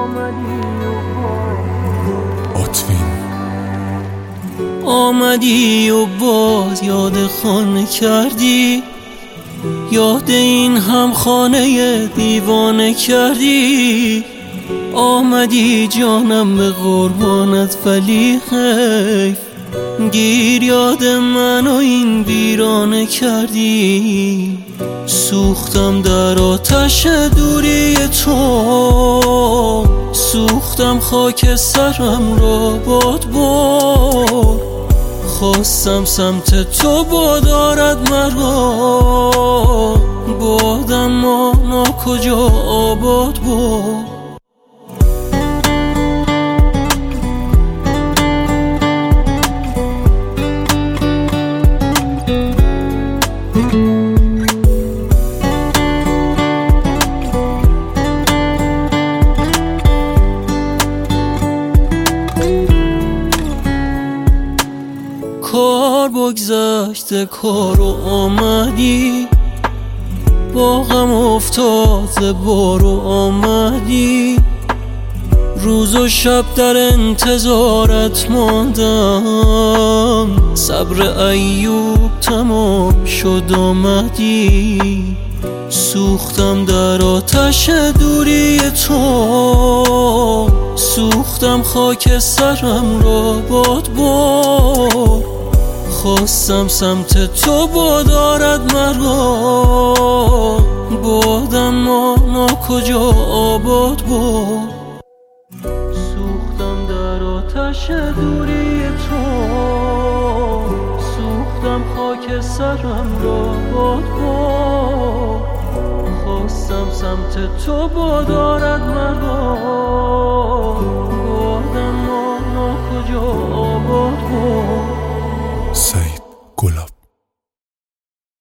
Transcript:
آمدی و باز یاد خانه کردی، یاد این هم خانه دیوانه کردی. آمدی جانم به قربانت ولی حیف، گیر یاد من و این ویرانه کردی. سوختم در آتش دوری تو، سوختم خاک سرم را باد بار. خواستم سمت تو بادارد مرا، بادم ما کجا آباد باد. کار بگذشته کارو آمدی، با غم افتاده بارو آمدی. روز و شب در انتظارت ماندم، صبر ایوب تمام شد آمدی. سوختم در آتش دوری تو، سوختم خاک سرم را باد بار. خواستم سمت تو بادارد مرا، بادم ما کجا آباد باد. سوختم در آتش دوری تو، سوختم خاک سرم را باد باد. خواستم سمت تو بادارد مرا، بادم ما کجا آباد باد. سعید گلاب.